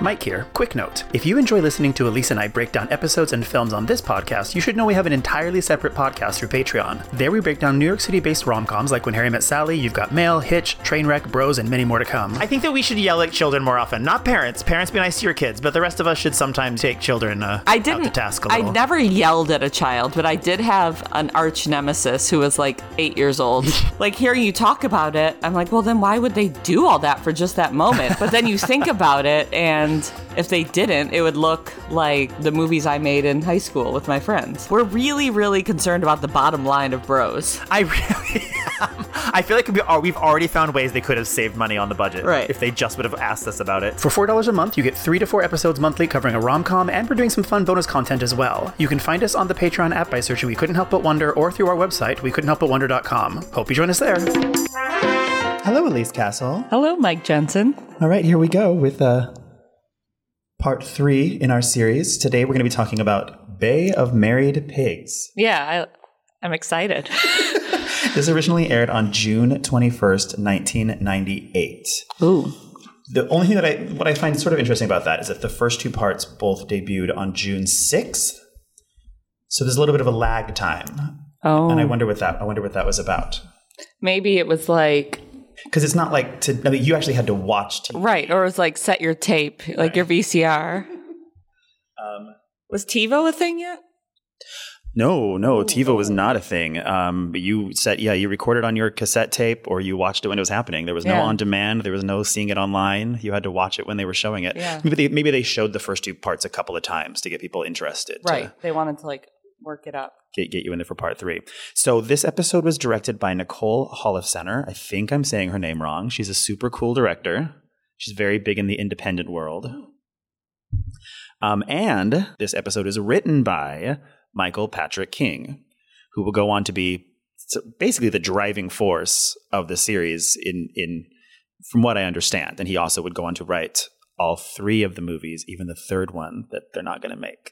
Mike here. Quick note. If you enjoy listening to Elise and I break down episodes and films on this podcast, you should know we have an entirely separate podcast through Patreon. There we break down New York City-based rom-coms like When Harry Met Sally, You've Got Mail, Hitch, Trainwreck, Bros, and many more to come. I think that we should yell at children more often. Not parents. Parents be nice to your kids, but the rest of us should sometimes take children out to task a little. I never yelled at a child, but I did have an arch nemesis who was like 8 years old. Like, hearing you talk about it, I'm like, well, then why would they do all that for just that moment? But then you think about it, and if they didn't, it would look like the movies I made in high school with my friends. We're really, really concerned about the bottom line of Bros. I really am. I feel like we've already found ways they could have saved money on the budget. Right. If they just would have asked us about it. For $4 a month, you get 3 to 4 episodes monthly covering a rom-com, and we're doing some fun bonus content as well. You can find us on the Patreon app by searching We Couldn't Help But Wonder, or through our website, WeCouldn'tHelpButWonder.com. Hope you join us there. Hello, Elise Castle. Hello, Mike Jensen. All right, here we go with part 3 in our series. Today we're going to be talking about Bay of Married Pigs. Yeah, I'm excited. This originally aired on June 21st, 1998. Ooh. The only thing what I find sort of interesting about that is that the first 2 parts both debuted on June 6th. So there's a little bit of a lag time. Oh. And I wonder what that was about. Maybe it was like... Because it's not like you actually had to watch TV. Right, or it was like set your tape, like your VCR. Was TiVo a thing yet? No, TiVo was not a thing. But you recorded on your cassette tape, or you watched it when it was happening. There was no on demand. There was no seeing it online. You had to watch it when they were showing it. Yeah. Maybe they showed the first 2 parts a couple of times to get people interested. Right. They wanted to like work it up. Get you in there for part 3. So this episode was directed by Nicole Holofcener. I think I'm saying her name wrong. She's a super cool director. She's very big in the independent world. And this episode is written by Michael Patrick King, who will go on to be basically the driving force of the series in from what I understand. And he also would go on to write all 3 of the movies, even the 3rd one that they're not going to make.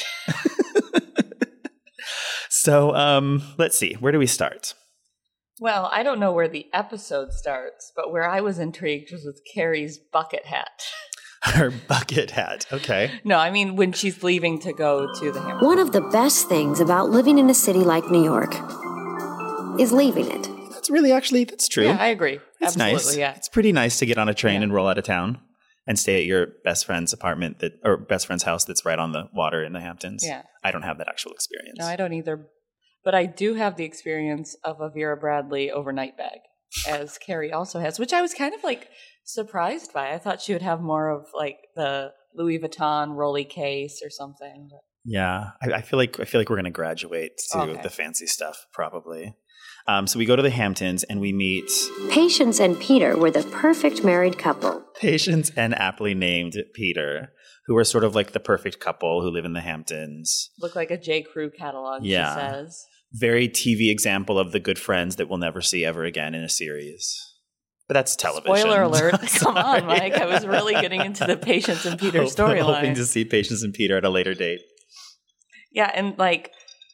So let's see. Where do we start? Well, I don't know where the episode starts, but where I was intrigued was with Carrie's bucket hat. Her bucket hat. Okay. No, I mean when she's leaving to go to the Hamptons. One of the best things about living in a city like New York is leaving it. That's true. Yeah, I agree. It's Absolutely, nice. Yeah. It's pretty nice to get on a train and roll out of town and stay at your best friend's apartment or best friend's house that's right on the water in the Hamptons. Yeah. I don't have that actual experience. No, I don't either. But I do have the experience of a Vera Bradley overnight bag, as Carrie also has, which I was kind of like surprised by. I thought she would have more of like the Louis Vuitton Rolly case or something. But. Yeah, I feel like we're going to graduate to the fancy stuff probably. So we go to the Hamptons and we meet Patience and Peter were the perfect married couple. Patience and aptly named Peter, who are sort of like the perfect couple who live in the Hamptons. Look like a J. Crew catalog, she says. Very TV example of the good friends that we'll never see ever again in a series. But that's television. Spoiler alert. Come on, Mike. I was really getting into the Patience and Peter storyline. Hoping to see Patience and Peter at a later date. Yeah, and like,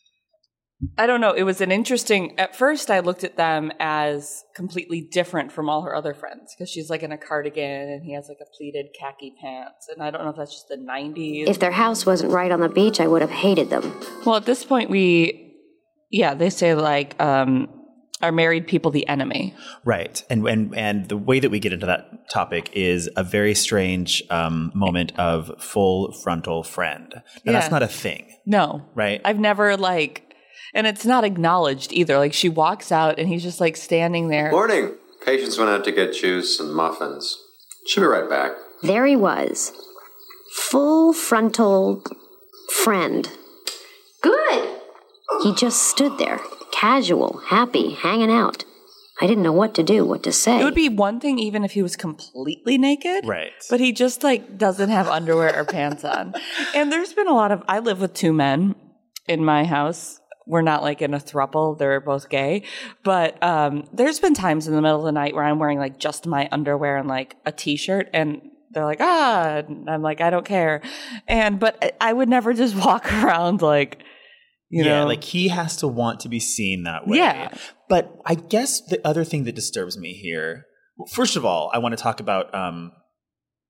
I don't know. It was an interesting, at first I looked at them as completely different from all her other friends because she's like in a cardigan and he has like a pleated khaki pants. And I don't know if that's just the 90s. If their house wasn't right on the beach, I would have hated them. Well, at this point they say like, are married people the enemy? Right. And the way that we get into that topic is a very strange moment of full frontal friend. Now, that's not a thing. No. Right? I've never and it's not acknowledged either. Like she walks out and he's just like standing there. Morning. Patience went out to get juice and muffins. She'll be right back. There he was. Full frontal friend. Good. He just stood there, casual, happy, hanging out. I didn't know what to do, what to say. It would be one thing even if he was completely naked. Right. But he just like doesn't have underwear or pants on. And there's been I live with 2 men in my house. We're not like in a throuple. They're both gay. But there's been times in the middle of the night where I'm wearing like just my underwear and like a t-shirt and they're like, and I'm like, I don't care. But I would never just walk around like, you know. Like he has to want to be seen that way. Yeah. But I guess the other thing that disturbs me here, first of all, I want to talk about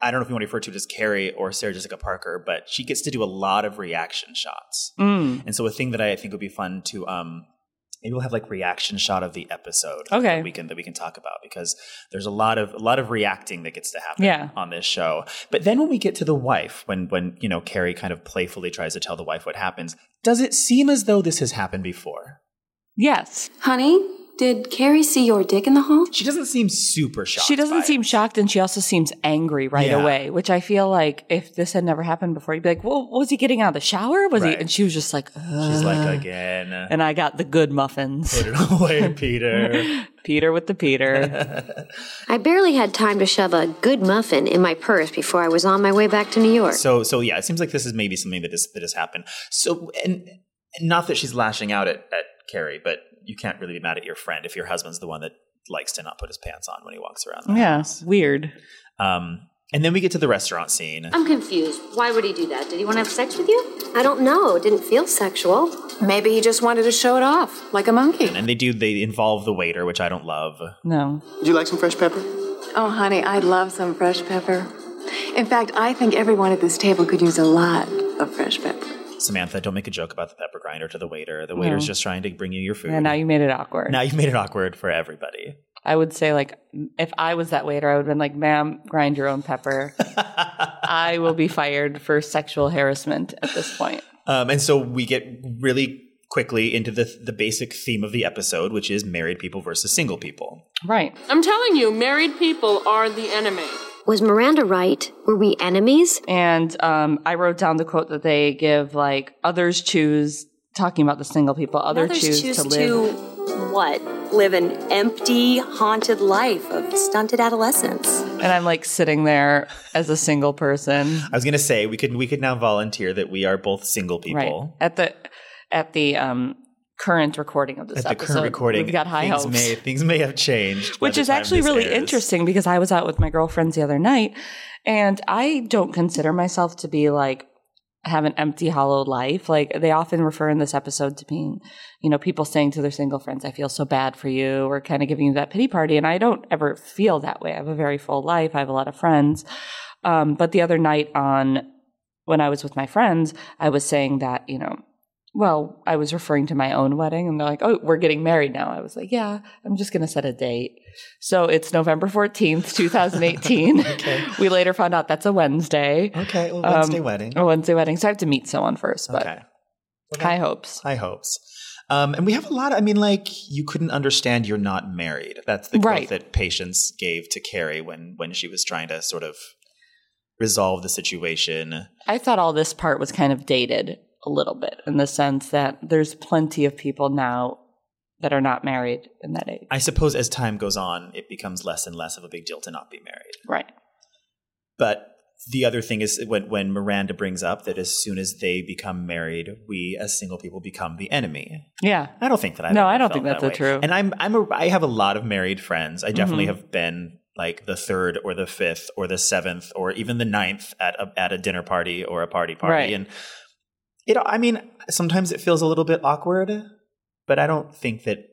I don't know if you want to refer to it as Carrie or Sarah Jessica Parker, but she gets to do a lot of reaction shots. And so a thing that I think would be fun to maybe we'll have like reaction shot of the episode that we can talk about, because there's a lot of reacting that gets to happen on this show. But then when we get to the wife, when you know, Carrie kind of playfully tries to tell the wife what happens, does it seem as though this has happened before? Yes. Honey, did Carrie see your dick in the hall? She doesn't seem super shocked. She doesn't seem shocked, and she also seems angry right away, which I feel like if this had never happened before, you'd be like, well, was he getting out of the shower? Was he? And she was just like, ugh. She's like, again. And I got the good muffins. Put it away, Peter. Peter with the Peter. I barely had time to shove a good muffin in my purse before I was on my way back to New York. So yeah, it seems like this is maybe something that has happened. So, and not that she's lashing out at Carrie, but you can't really be mad at your friend if your husband's the one that likes to not put his pants on when he walks around the house. Weird. And then we get to the restaurant scene. I'm confused. Why would he do that? Did he want to have sex with you? I don't know. It didn't feel sexual. Maybe he just wanted to show it off, like a monkey. And they involve the waiter, which I don't love. No. Would you like some fresh pepper? Oh, honey, I'd love some fresh pepper. In fact, I think everyone at this table could use a lot of fresh pepper. Samantha, don't make a joke about the pepper grinder to the waiter. The waiter's just trying to bring you your food. Yeah, now you made it awkward. Now you've made it awkward for everybody. I would say, like, if I was that waiter, I would have been like, ma'am, grind your own pepper. I will be fired for sexual harassment at this point. And so we get really quickly into the basic theme of the episode, which is married people versus single people. Right. I'm telling you, married people are the enemy. Was Miranda right? Were we enemies? And I wrote down the quote that they give, like, others choose, talking about the single people, others choose to live. What? Live an empty, haunted life of stunted adolescence. And I'm like sitting there as a single person. I was going to say we could now volunteer that we are both single people. Right. At the current recording of this episode. Current recording, we've got high hopes. Things may have changed. Which is actually really interesting, because I was out with my girlfriends the other night, and I don't consider myself to be like have an empty, hollow life. Like, they often refer in this episode to being, you know, people saying to their single friends, I feel so bad for you, or kind of giving you that pity party. And I don't ever feel that way. I have a very full life. I have a lot of friends. But the other night when I was with my friends, I was saying that, you know, well, I was referring to my own wedding, and they're like, oh, we're getting married now. I was like, yeah, I'm just going to set a date. So it's November 14th, 2018. Okay. We later found out that's a Wednesday. Okay, well, Wednesday wedding. A Wednesday wedding. So I have to meet someone first, but okay. High hopes. High hopes. And we have a lot, you couldn't understand you're not married. That's the quote that Patience gave to Carrie when she was trying to sort of resolve the situation. I thought all this part was kind of dated a little bit, in the sense that there's plenty of people now that are not married in that age. I suppose as time goes on, it becomes less and less of a big deal to not be married. Right. But the other thing is when Miranda brings up that as soon as they become married, we as single people become the enemy. Yeah. I don't think that I don't think that's true. And I have a lot of married friends. I definitely have been like the third or the fifth or the seventh or even the ninth at a dinner party or a party. Right. And sometimes it feels a little bit awkward, but I don't think that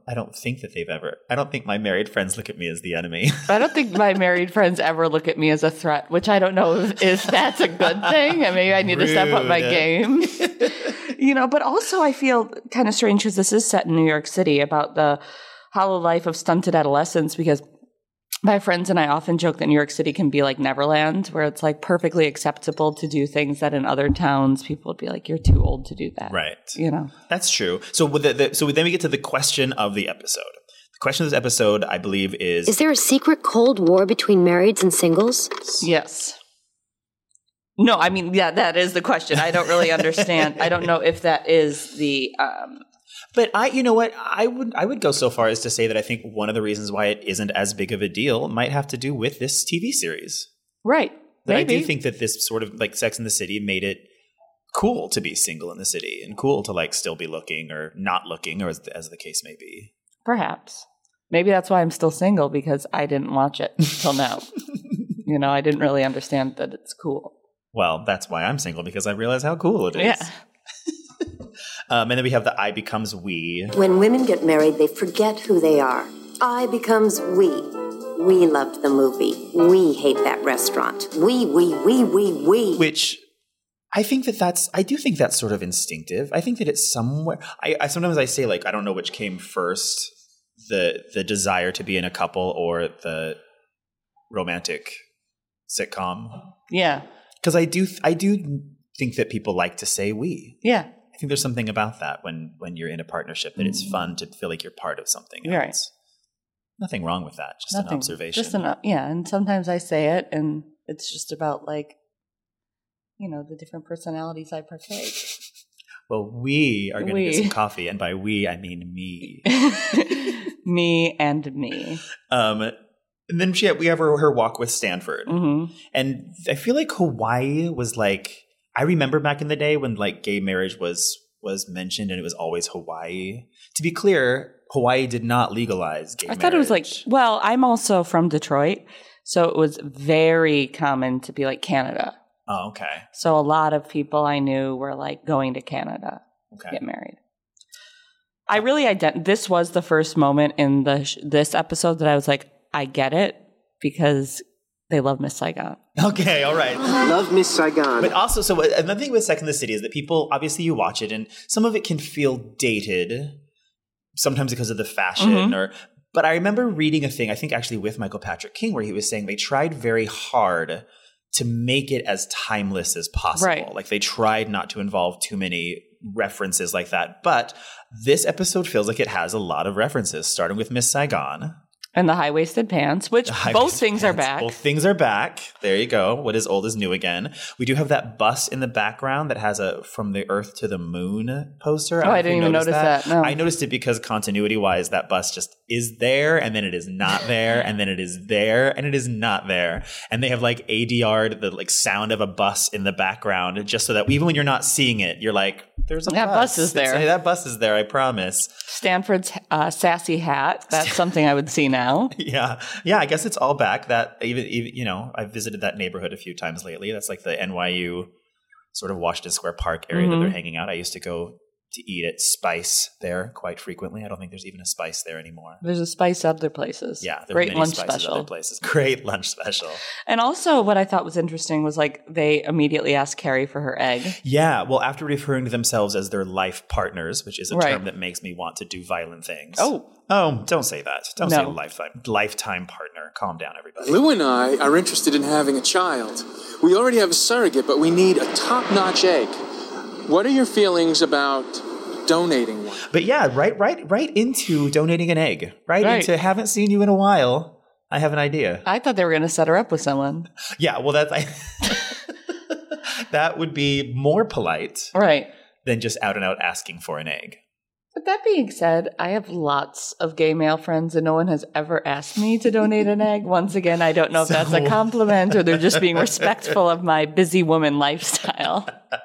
my married friends look at me as the enemy. I don't think my married friends ever look at me as a threat, which I don't know if that's a good thing. And maybe I need to step up my game. You know, but also I feel kind of strange, because this is set in New York City, about the hollow life of stunted adolescence, because my friends and I often joke that New York City can be like Neverland, where it's like perfectly acceptable to do things that in other towns people would be like, you're too old to do that. Right. You know? That's true. So then we get to the question of the episode. The question of this episode, I believe, is there a secret Cold War between marrieds and singles? Yes. No, I mean, yeah, that is the question. I don't really understand. I don't know if that is the... But you know what? I would go so far as to say that I think one of the reasons why it isn't as big of a deal might have to do with this TV series. Right. That Maybe. I do think that this sort of like Sex and the City made it cool to be single in the city, and cool to like still be looking or not looking, or as the case may be. Perhaps. Maybe that's why I'm still single, because I didn't watch it till now. You know, I didn't really understand that it's cool. Well, that's why I'm single, because I realize how cool it is. Yeah. And then we have the I becomes we. When women get married, they forget who they are. I becomes we. We loved the movie. We hate that restaurant. We. Which I think I do think that's sort of instinctive. I think that it's somewhere. I sometimes I say, like, I don't know which came first, the desire to be in a couple or the romantic sitcom. Yeah. Because I do think that people like to say we. Yeah. I think there's something about that when you're in a partnership that it's fun to feel like you're part of something else. Right. Nothing wrong with that. Just an observation. And sometimes I say it, and it's just about, like, the different personalities I partake. Well, we are going to get some coffee, and by we, I mean me. Me and me. And then we have her walk with Stanford. Mm-hmm. And I feel like Hawaii was like, I remember back in the day when, like, gay marriage was mentioned, and it was always Hawaii. To be clear, Hawaii did not legalize gay marriage. I thought it was like, well, I'm also from Detroit, so it was very common to be like Canada. Oh, okay. So a lot of people I knew were like going to Canada to get married. I really this was the first moment in this episode that I was like, I get it, because they love Miss Saigon. Okay, all right. Love Miss Saigon. But also, so another thing with Sex and the City is that people, obviously you watch it and some of it can feel dated, sometimes because of the fashion but I remember reading a thing, I think actually with Michael Patrick King, where he was saying they tried very hard to make it as timeless as possible. Right. Like they tried not to involve too many references like that. But this episode feels like it has a lot of references, starting with Miss Saigon. And the high-waisted pants, which both things are back. Both things are back. There you go. What is old is new again. We do have that bus in the background that has a From the Earth to the Moon poster. I didn't even notice that. No. I noticed it because continuity-wise, that bus just is there, and then it is not there, and then it is there, and it is not there. And they have like ADR'd the like sound of a bus in the background just so that even when you're not seeing it, you're like, there's a bus. That bus is there. That bus is there, I promise. Stanford's sassy hat. That's something I would see now. Yeah. I guess it's all back. That even I've visited that neighborhood a few times lately. That's like the NYU sort of Washington Square Park area that they're hanging out. I used to go to eat at Spice there quite frequently. I don't think there's even a Spice there anymore. There's a Spice other places. Yeah, there's great many lunch Spices special. Other places. Great lunch special. And also, what I thought was interesting was like they immediately asked Carrie for her egg. Yeah, well, after referring to themselves as their life partners, which is a term that makes me want to do violent things. Oh, don't say that. Don't say lifetime partner. Calm down, everybody. Lou and I are interested in having a child. We already have a surrogate, but we need a top-notch egg. What are your feelings about donating one? But yeah, right into donating an egg. Right into haven't seen you in a while. I have an idea. I thought they were going to set her up with someone. Yeah, well, that would be more polite, than just out and out asking for an egg. But that being said, I have lots of gay male friends and no one has ever asked me to donate an egg. Once again, I don't know if that's a compliment or they're just being respectful of my busy woman lifestyle.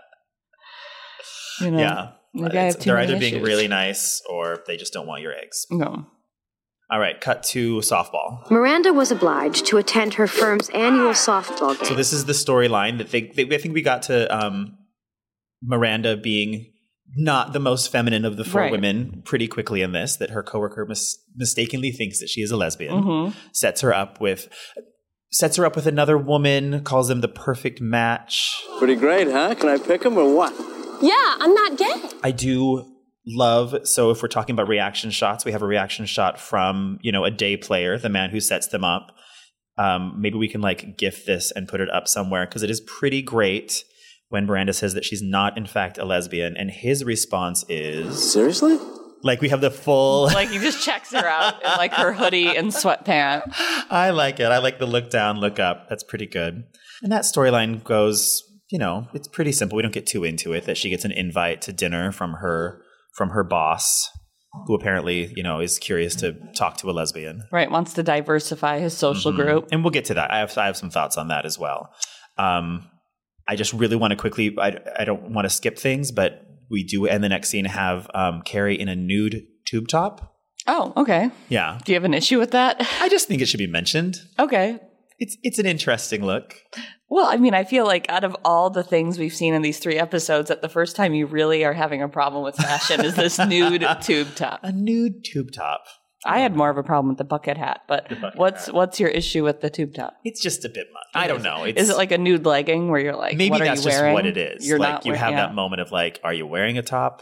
Yeah. Maybe I have too they're many either being issues. really nice or they just don't want your eggs. No. All right, cut to softball. Miranda was obliged to attend her firm's annual softball game. So this is the storyline that I think we got to Miranda being not the most feminine of the four women pretty quickly in this, that her coworker mistakenly thinks that she is a lesbian, sets her up with another woman, calls them the perfect match. Pretty great, huh? Can I pick him or what? Yeah, I'm not gay. I do love, so if we're talking about reaction shots, we have a reaction shot from, a day player, the man who sets them up. Maybe we can like GIF this and put it up somewhere because it is pretty great when Miranda says that she's not in fact a lesbian and his response is... Seriously? Like we have the full... Like he just checks her out in like her hoodie and sweatpants. I like it. I like the look down, look up. That's pretty good. And that storyline goes, it's pretty simple. We don't get too into it, that she gets an invite to dinner from her boss, who apparently, is curious to talk to a lesbian. Right, wants to diversify his social group. And we'll get to that. I have some thoughts on that as well. I just really want to quickly, I don't want to skip things, but we do end the next scene have Carrie in a nude tube top. Oh, okay. Yeah. Do you have an issue with that? I just think it should be mentioned. Okay. It's an interesting look. Well, I mean, I feel like out of all the things we've seen in these 3 episodes, that the first time you really are having a problem with fashion is this nude tube top. A nude tube top. I had more of a problem with the bucket hat, but what's your issue with the tube top? It's just a bit much. I don't know. Is it like a nude legging where you're like, maybe what that's are you just wearing? what it is. You're like not you wearing, have that moment of like, are you wearing a top?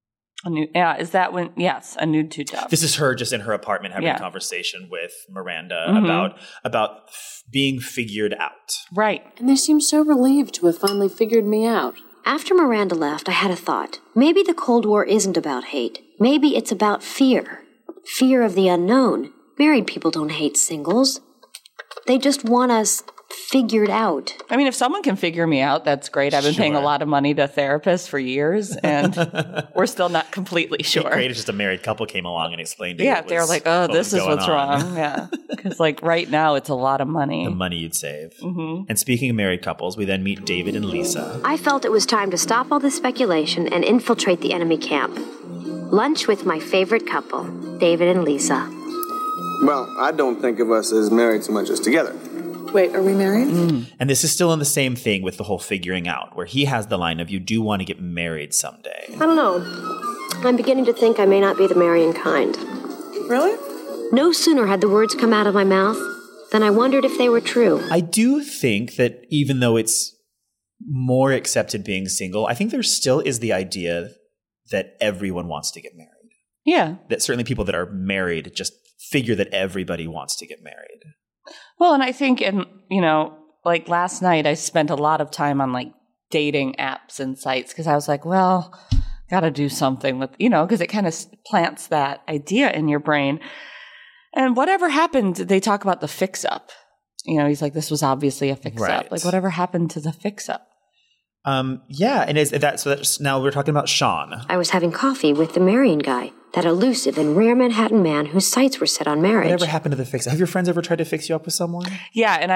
Is that when? Yes, a nude tube top. This is her just in her apartment having a conversation with Miranda about being figured out. Right. And they seem so relieved to have finally figured me out. After Miranda left, I had a thought. Maybe the Cold War isn't about hate. Maybe it's about fear. Fear of the unknown. Married people don't hate singles. They just want us figured out. I mean, if someone can figure me out, that's great. I've been paying a lot of money to therapists for years, and we're still not completely sure. It'd be great if just a married couple came along and explained to you. Yeah, they're like, oh, this is what's wrong. Yeah, because like right now, it's a lot of money. The money you'd save. Mm-hmm. And speaking of married couples, we then meet David and Lisa. I felt it was time to stop all this speculation and infiltrate the enemy camp. Lunch with my favorite couple, David and Lisa. Well, I don't think of us as married so much as together. Wait, are we married? And this is still in the same thing with the whole figuring out, where he has the line of, you do want to get married someday. I don't know. I'm beginning to think I may not be the marrying kind. Really? No sooner had the words come out of my mouth than I wondered if they were true. I do think that even though it's more accepted being single, I think there still is the idea that everyone wants to get married. Yeah. That certainly people that are married just figure that everybody wants to get married. Well, and I think, like last night, I spent a lot of time on like dating apps and sites because I was like, well, got to do something with, because it kind of plants that idea in your brain. And whatever happened, they talk about the fix-up. He's like, this was obviously a fix-up. Right. Like, whatever happened to the fix-up? Yeah, and that's now we're talking about Sean. I was having coffee with the marrying guy, that elusive and rare Manhattan man whose sights were set on marriage. Whatever happened to the fix? Have your friends ever tried to fix you up with someone? Yeah, and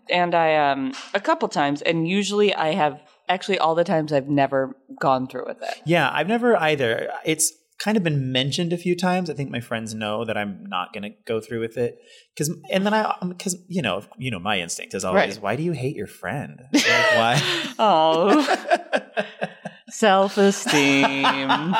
I a couple times, and usually I have actually all the times I've never gone through with it. Yeah, I've never either. It's kind of been mentioned a few times. I think my friends know that I'm not going to go through with it because my instinct is always, why do you hate your friend? Like, why? Oh, self-esteem.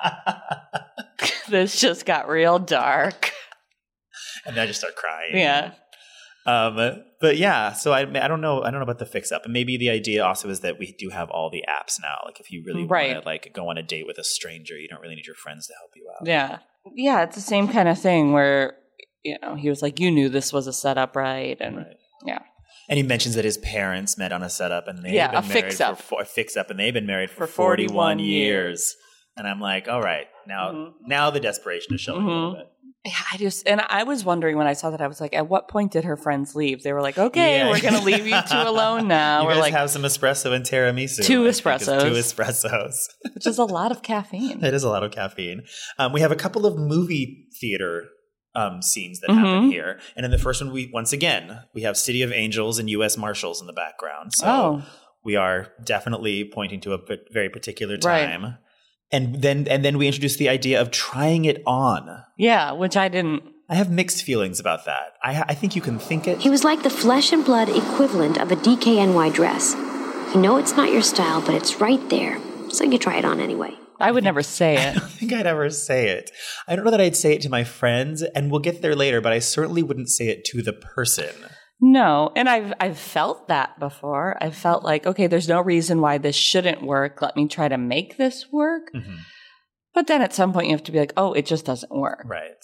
This just got real dark. And then I just start crying. Yeah. But yeah, so I don't know about the fix up. And maybe the idea also is that we do have all the apps now. Like if you really want to like go on a date with a stranger, you don't really need your friends to help you out. Yeah. Yeah, it's the same kind of thing where, he was like, you knew this was a setup, right? And yeah. And he mentions that his parents met on a setup and they've been married for a fix up and they've been married for 41 years. And I'm like, all right, now the desperation is showing a little bit. Yeah, I was wondering when I saw that, I was like, at what point did her friends leave? They were like, okay, we're going to leave you two alone now. We're like, have some espresso and tiramisu. Two espressos. Which is a lot of caffeine. It is a lot of caffeine. We have a couple of movie theater scenes that happen here. And in the first one, we have City of Angels and U.S. Marshals in the background. So we are definitely pointing to a very particular time. Right. And then we introduced the idea of trying it on. Yeah, which I didn't. I have mixed feelings about that. I think you can think it. He was like the flesh and blood equivalent of a DKNY dress. You know it's not your style, but it's right there. So you try it on anyway. I would never say it. I don't think I'd ever say it. I don't know that I'd say it to my friends, and we'll get there later, but I certainly wouldn't say it to the person. No, and I've felt that before. I've felt like, okay, there's no reason why this shouldn't work. Let me try to make this work. Mm-hmm. But then at some point you have to be like, oh, it just doesn't work. Right.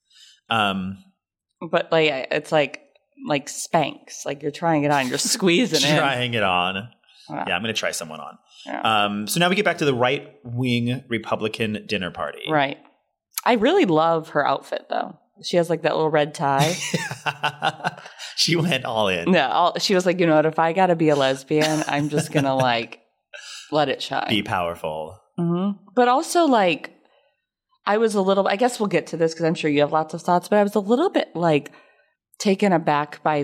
But like it's like Spanx. Like you're trying it on, you're squeezing it. Trying it on. Wow. Yeah, I'm going to try someone on. Yeah. So now we get back to the right-wing Republican dinner party. Right. I really love her outfit, though. She has like that little red tie. She went all in. No, she was like, you know what? If I got to be a lesbian, I'm just going to like let it shine. Be powerful. Mm-hmm. But also like, I was a little, I guess we'll get to this because I'm sure you have lots of thoughts, but I was a little bit like taken aback by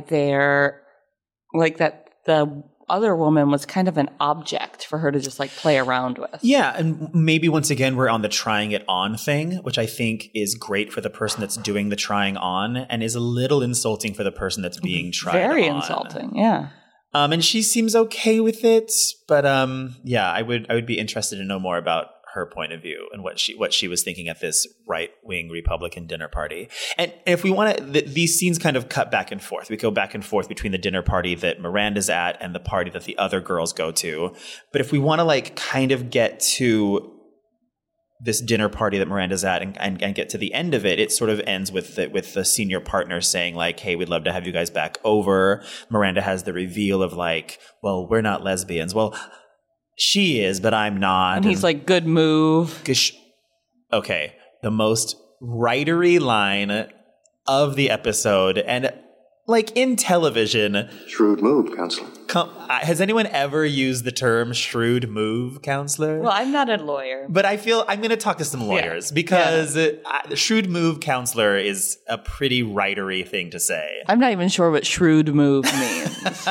that the other woman was kind of an object for her to just like play around with. Yeah. And maybe once again, we're on the trying it on thing, which I think is great for the person that's doing the trying on and is a little insulting for the person that's being tried on. Very insulting. Yeah. And she seems okay with it. But yeah, I would be interested to know more about her point of view and what she was thinking at this right-wing Republican dinner party. And if we want to, these scenes kind of cut back and forth. We go back and forth between the dinner party that Miranda's at and the party that the other girls go to. But if we want to like kind of get to this dinner party that Miranda's at and get to the end of it, it sort of ends with the senior partner saying like, hey, we'd love to have you guys back over. Miranda has the reveal of like, well, we're not lesbians. Well, she is, but I'm not. And he's like, good move. Okay. The most writery line of the episode. And like in television. Shrewd move, counselor. Has anyone ever used the term shrewd move, counselor? Well, I'm not a lawyer. But I feel I'm going to talk to some lawyers because shrewd move, counselor is a pretty writery thing to say. I'm not even sure what shrewd move means.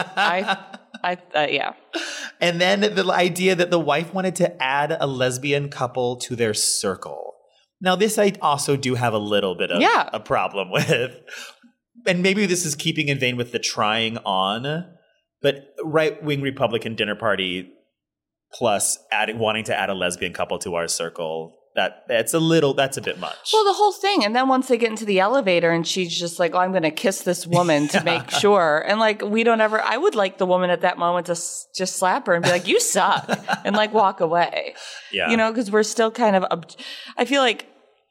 Yeah. And then the idea that the wife wanted to add a lesbian couple to their circle. Now, this I also do have a little bit of a problem with. And maybe this is keeping in vein with the trying on, but right-wing Republican dinner party plus wanting to add a lesbian couple to our circle, that's a bit much. Well, the whole thing. And then once they get into the elevator and she's just like, oh, I'm going to kiss this woman to make sure. And like, I would like the woman at that moment to just slap her and be like, you suck and like walk away. Yeah. You know, because we're still kind of, I feel like,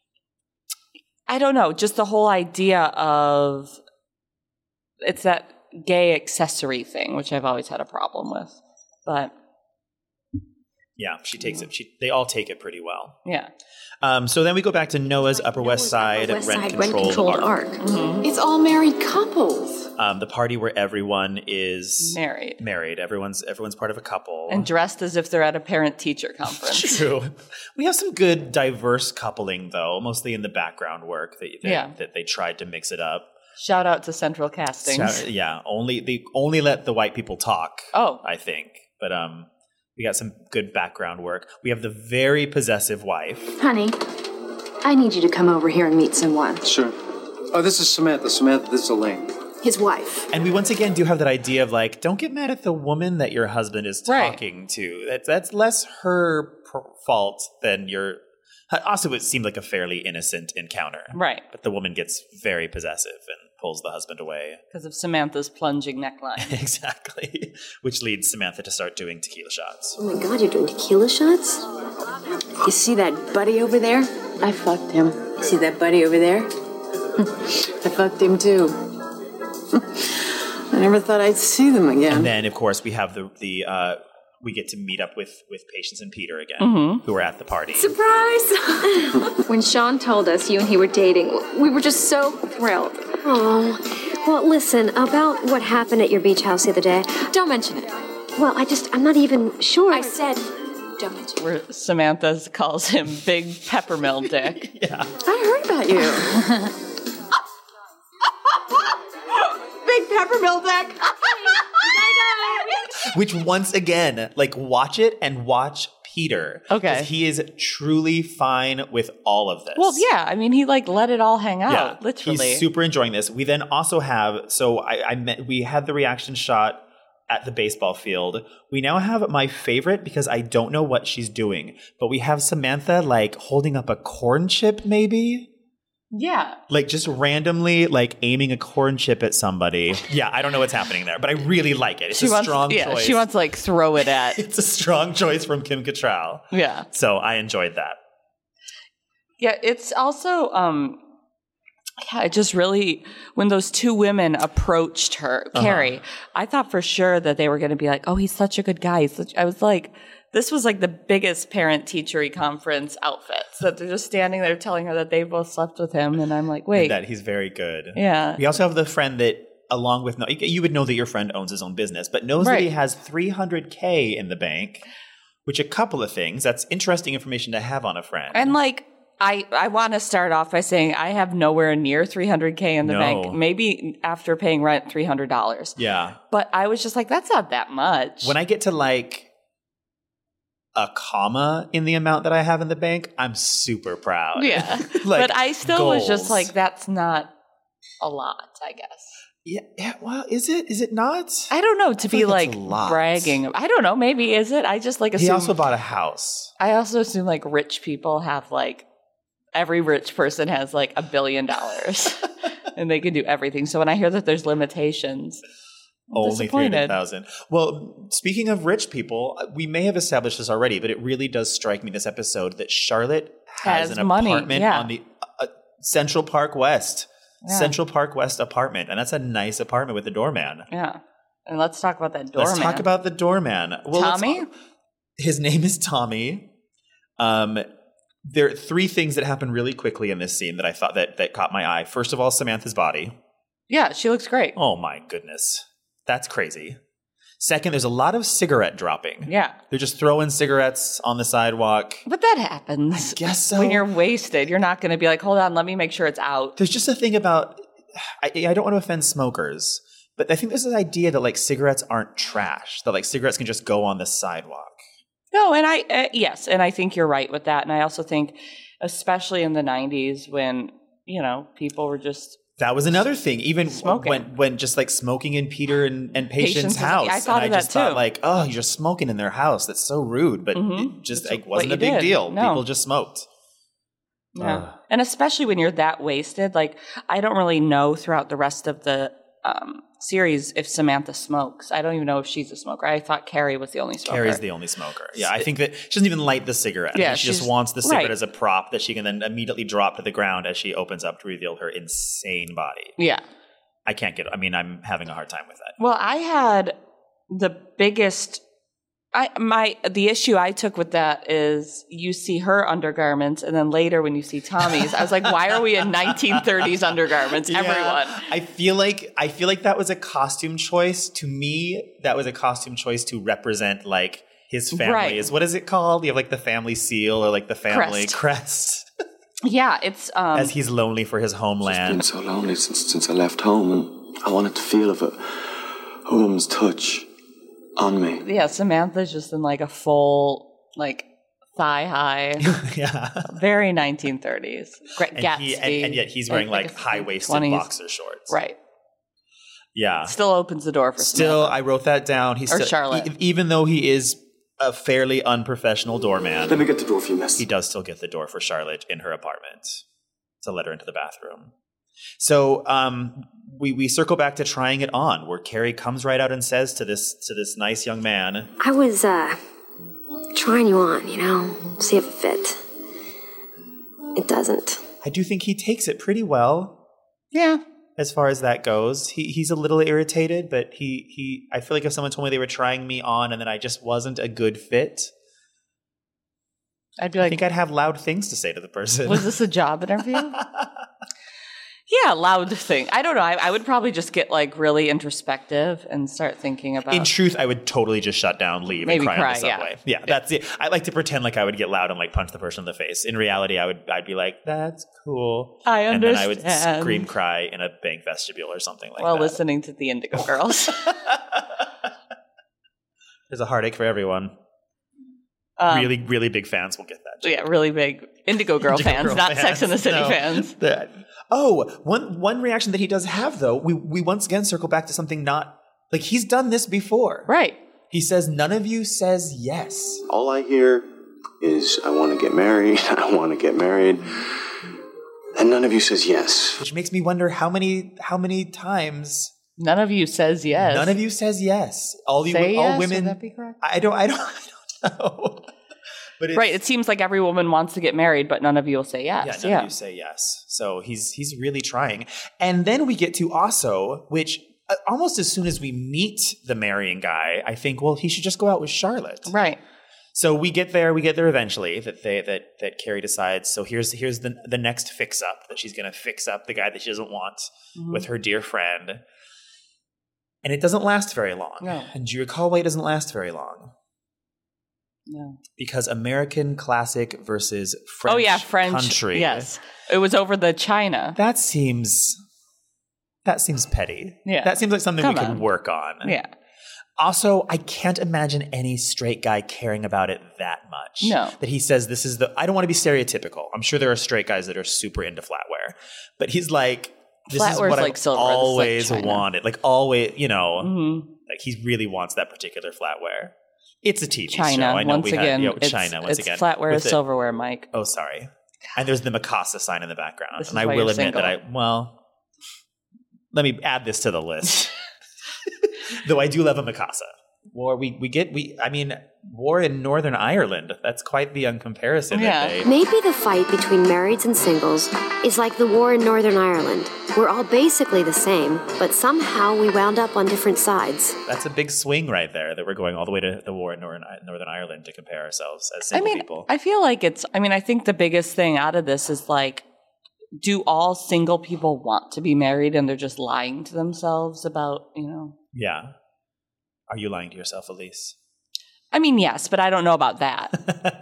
I don't know, just the whole idea of it's that gay accessory thing, which I've always had a problem with. But yeah, she takes it. They all take it pretty well. Yeah. So then we go back to Noah's Upper West Side rent-controlled arc. Mm-hmm. It's all married couples. The party where everyone is married. Everyone's part of a couple. And dressed as if they're at a parent-teacher conference. True. We have some good diverse coupling, though, mostly in the background work that they tried to mix it up. Shout out to Central Castings. They only let the white people talk. Oh. I think. But we got some good background work. We have the very possessive wife. Honey, I need you to come over here and meet someone. Sure. Oh, this is Samantha. Samantha, this is Elaine. His wife. And we once again do have that idea of like, don't get mad at the woman that your husband is talking to. That's less her fault than your... Also, it seemed like a fairly innocent encounter. Right. But the woman gets very possessive and pulls the husband away. Because of Samantha's plunging neckline. Exactly. Which leads Samantha to start doing tequila shots. Oh my God, you're doing tequila shots? You see that buddy over there? I fucked him. You see that buddy over there? I fucked him too. I never thought I'd see them again. And then, of course, we have we get to meet up with Patience and Peter again, who are at the party. Surprise! When Sean told us you and he were dating, we were just so thrilled. Oh, well, listen, about what happened at your beach house the other day. Don't mention it. Well, I'm not even sure. I said, don't mention it. Where Samantha calls him Big Peppermill Dick. Yeah. I heard about you. Big Peppermill Dick. Which once again, like watch it and watch Peter. Okay. He is truly fine with all of this. Well, yeah. I mean, he like let it all hang out, literally. He's super enjoying this. We then also have, we had the reaction shot at the baseball field. We now have my favorite because I don't know what she's doing, but we have Samantha like holding up a corn chip maybe. Yeah. Like just randomly like aiming a corn chip at somebody. Yeah, I don't know what's happening there, but I really like it. It's a strong choice. She wants to like throw it at. It's a strong choice from Kim Cattrall. Yeah. So I enjoyed that. Yeah, it's also it just really, when those two women approached her, Carrie, I thought for sure that they were going to be like, oh, he's such a good guy. I was like, this was like the biggest parent-teacher-y conference outfits, that they're just standing there telling her that they both slept with him. And I'm like, wait. And that he's very good. Yeah. We also have the friend that, along with, you would know that your friend owns his own business, but knows that he has $300K in the bank, which a couple of things. That's interesting information to have on a friend. And like, I want to start off by saying I have nowhere near $300K in the bank. Maybe after paying rent, $300. Yeah. But I was just like, that's not that much. When I get to like a comma in the amount that I have in the bank, I'm super proud. Yeah. Like, but I still was just like, that's not a lot, I guess. Yeah. Well, is it not? I don't know. To be like bragging. I don't know. Maybe is it? I just like assume. He also bought a house. I also assume like rich people have like every rich person has like $1 billion and they can do everything. So when I hear that there's limitations, only 300,000. Well, speaking of rich people, we may have established this already, but it really does strike me this episode that Charlotte has an apartment on the Central Park West. Yeah. Central Park West apartment. And that's a nice apartment with a doorman. Yeah. And let's talk about that doorman. Let's talk about the doorman. Well, Tommy? His name is Tommy. There are 3 things that happen really quickly in this scene that I thought that caught my eye. First of all, Samantha's body. Yeah, she looks great. Oh my goodness. That's crazy. Second, there's a lot of cigarette dropping. Yeah. They're just throwing cigarets on the sidewalk. But that happens. I guess so. When you're wasted, you're not going to be like, hold on, let me make sure it's out. There's just a thing about, I don't want to offend smokers, but I think there's this idea that like cigarettes aren't trash, that like cigarettes can just go on the sidewalk. No, and yes, and I think you're right with that. And I also think, especially in the 90s when, people were just... That was another thing. Even smoking. when just like smoking in Peter and Patient's house. I thought of that too. Thought like, oh, you're just smoking in their house. That's so rude. But it just wasn't a big deal. No. People just smoked. Yeah. And especially when you're that wasted, like I don't really know throughout the rest of the series if Samantha smokes. I don't even know if she's a smoker. I thought Carrie was the only smoker. Carrie's the only smoker. Yeah, I think that she doesn't even light the cigarette. Yeah, she just wants the cigarette as a prop that she can then immediately drop to the ground as she opens up to reveal her insane body. Yeah. I'm having a hard time with that. Well, I had the biggest... the issue I took with that is you see her undergarments, and then later when you see Tommy's, I was like, why are we in 1930s undergarments? Everyone. I feel like that was a costume choice. To me, that was a costume choice to represent like his family. Right. What is it called? You have like the family seal or like the family crest. Yeah, it's as he's lonely for his homeland. It's been so lonely since I left home, and I wanted to feel of a woman's touch on me. Yeah, Samantha's just in like a full like thigh high. Yeah. Very 1930s. Gatsby. And yet he's wearing like high-waisted 20s. Boxer shorts. Right. Yeah. Still opens the door for Samantha. I wrote that down. Charlotte. Even though he is a fairly unprofessional doorman. Let me get the door for you, miss. He does still get the door for Charlotte in her apartment to let her into the bathroom. So we circle back to trying it on, where Carrie comes right out and says to this nice young man, I was trying you on, see if it fit. It doesn't. I do think he takes it pretty well. Yeah. As far as that goes, he's a little irritated, but I feel like if someone told me they were trying me on and then I just wasn't a good fit, I'd be like, I think I'd have loud things to say to the person. Was this a job interview? Yeah, loud thing. I don't know. I would probably just get like really introspective and start thinking about... In truth, I would totally just shut down, leave, and cry on the subway. Yeah, that's it. I like to pretend like I would get loud and like punch the person in the face. In reality, I'd be like, that's cool. I understand. And then I would scream, cry in a bank vestibule or something like that. While listening to the Indigo Girls. There's a heartache for everyone. Really, really big fans will get that. Yeah, really big Indigo Girl fans, not Sex and the City fans. One reaction that he does have, though, we once again circle back to something not... Like, he's done this before. Right. He says, none of you says yes. All I hear is, I want to get married, I want to get married. And none of you says yes. Which makes me wonder how many times... None of you says yes. None of you says yes. All yes, women... Would that be correct? I don't know. But right, it seems like every woman wants to get married, but none of you will say yes. Yeah, none of you say yes. So he's really trying. And then we get to Osso, which almost as soon as we meet the marrying guy, I think, well, he should just go out with Charlotte. Right. So we get there eventually, that Carrie decides, so here's the next fix-up, that she's going to fix up the guy that she doesn't want with her dear friend. And it doesn't last very long. No. And do you recall why it doesn't last very long? No. Because American classic versus French country. Yes. It was over the China. That seems petty. Yeah. That seems like something we could work on. Yeah. Also, I can't imagine any straight guy caring about it that much. No. That he says I don't want to be stereotypical. I'm sure there are straight guys that are super into flatware. But he's like, Flatware's like silver. Always like wanted. Like always, like he really wants that particular flatware. It's a TV China, show. I know once again. China once again. It's flatware is silverware, Mike. Oh, sorry. And there's the Mikasa sign in the background. This and I will admit that let me add this to the list. Though I do love a Mikasa. War war in Northern Ireland. That's quite the comparison. Yeah. Maybe the fight between marrieds and singles is like the war in Northern Ireland. We're all basically the same, but somehow we wound up on different sides. That's a big swing right there, that we're going all the way to the war in Northern Ireland to compare ourselves as single people. I feel like I think the biggest thing out of this is like, do all single people want to be married and they're just lying to themselves about, Yeah. Are you lying to yourself, Elise? I mean, yes, but I don't know about that.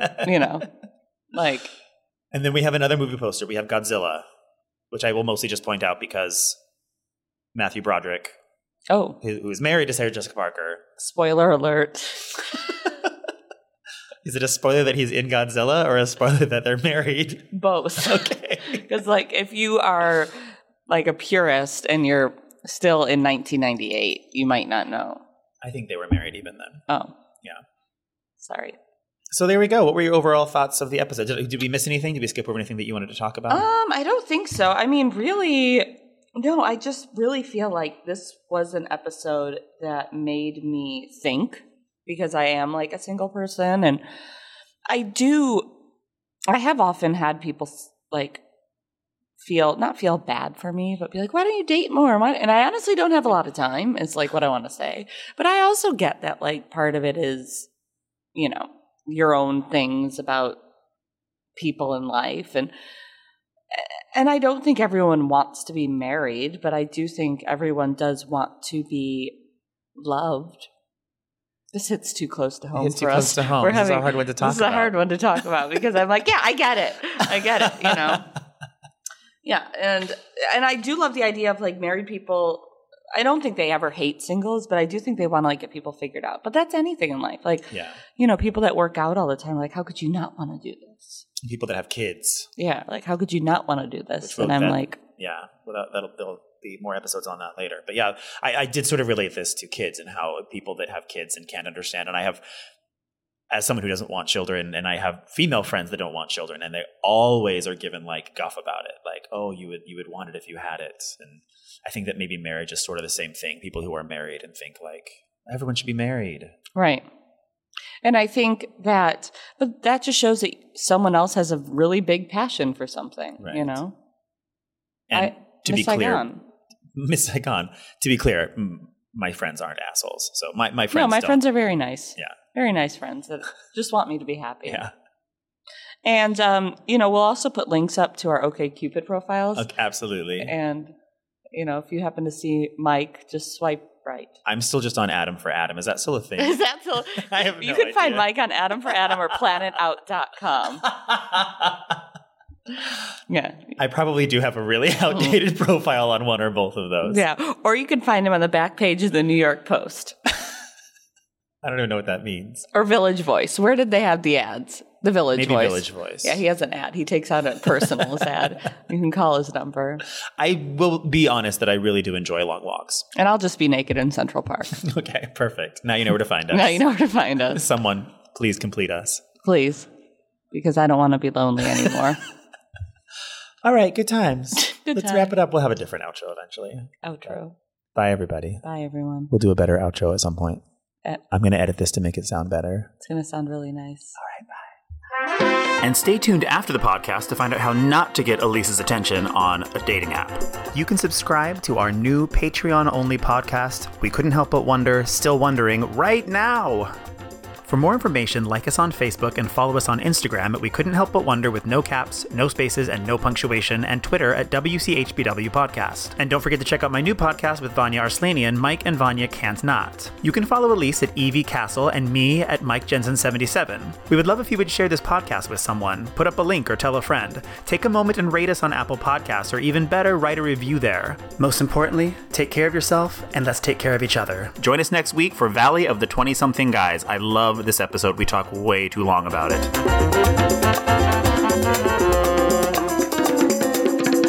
Like. And then we have another movie poster. We have Godzilla, which I will mostly just point out because Matthew Broderick, who is married to Sarah Jessica Parker. Spoiler alert. Is it a spoiler that he's in Godzilla or a spoiler that they're married? Both. Okay. Because like if you are like a purist and you're still in 1998, you might not know. I think they were married even then. Oh. Yeah. Sorry. So there we go. What were your overall thoughts of the episode? Did we miss anything? Did we skip over anything that you wanted to talk about? I don't think so. I mean, really, no, I just really feel like this was an episode that made me think, because I am like a single person, and I have often had people like not feel bad for me, but be like, why don't you date more? And I honestly don't have a lot of time, is like what I want to say. But I also get that like part of it is, your own things about people in life. And I don't think everyone wants to be married, but I do think everyone does want to be loved. This hits too close to home for us. Too close to home. This is a hard one to talk about. This is a hard one to talk about because I'm like, yeah, I get it. Yeah, and I do love the idea of like married people. I don't think they ever hate singles, but I do think they want to like get people figured out. But that's anything in life. Like, people that work out all the time, like, how could you not want to do this? People that have kids. Yeah, like, how could you not want to do this? And I'm like... Yeah, there'll be more episodes on that later. But yeah, I did sort of relate this to kids and how people that have kids and can't understand. And I have, as someone who doesn't want children, and I have female friends that don't want children, and they always are given like guff about it. Like, oh, you would want it if you had it. And I think that maybe marriage is sort of the same thing. People who are married and think like, everyone should be married. Right. And I think that just shows that someone else has a really big passion for something, right. And to be clear, Miss Saigon, to be clear, my friends aren't assholes. So my friends No, my friends are very nice. Yeah. Very nice friends that just want me to be happy. Yeah. And, we'll also put links up to our OkCupid profiles. Okay, absolutely. And, if you happen to see Mike, just swipe right. I'm still just on Adam for Adam. Is that still a thing? Is that still? I have no You can idea. find Mike on Adam for Adam or planetout.com. Yeah. I probably do have a really outdated profile on one or both of those. Yeah. Or you can find him on the back page of the New York Post. I don't even know what that means. Or Village Voice. Where did they have the ads? The Village Voice. Maybe Village Voice. Yeah, he has an ad. He takes out a personal ad. You can call his number. I will be honest that I really do enjoy long walks. And I'll just be naked in Central Park. Okay, perfect. Now you know where to find us. Now you know where to find us. Someone, please complete us. Please. Because I don't want to be lonely anymore. All right, good times. Let's wrap it up. We'll have a different outro eventually. Outro. Bye, everybody. Bye, everyone. We'll do a better outro at some point. I'm going to edit this to make it sound better. It's going to sound really nice. All right, bye. And stay tuned after the podcast to find out how not to get Elise's attention on a dating app. You can subscribe to our new Patreon-only podcast, We Couldn't Help But Wonder, Still Wondering, right now. For more information, like us on Facebook and follow us on Instagram at We Couldn't Help But Wonder with no caps, no spaces, and no punctuation, and Twitter at WCHBW Podcast. And don't forget to check out my new podcast with Vanya Arslanian, Mike and Vanya Can't Not. You can follow Elise at Evie Castle and me at Mike Jensen77. We would love if you would share this podcast with someone, put up a link or tell a friend. Take a moment and rate us on Apple Podcasts, or even better, write a review there. Most importantly, take care of yourself and let's take care of each other. Join us next week for Valley of the 20-something Guys. I love this episode. We talk way too long about it.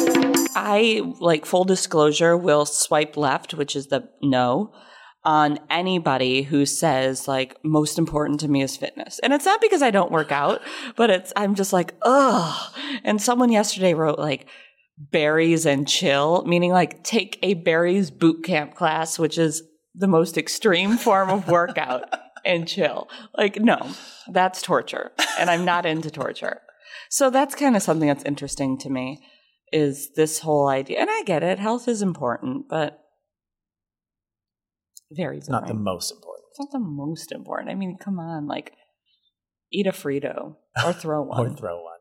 I like full disclosure will swipe left, which is the no, on anybody who says like most important to me is fitness. And it's not because I don't work out, but I'm just like, ugh. And someone yesterday wrote like berries and chill, meaning like take a berries boot camp class, which is the most extreme form of workout, and chill. Like, no, that's torture. And I'm not into torture. So that's kind of something that's interesting to me, is this whole idea. And I get it. Health is important, but very boring. It's not the most important. It's not the most important. I mean, come on, like eat a Frito or throw one. Or throw one.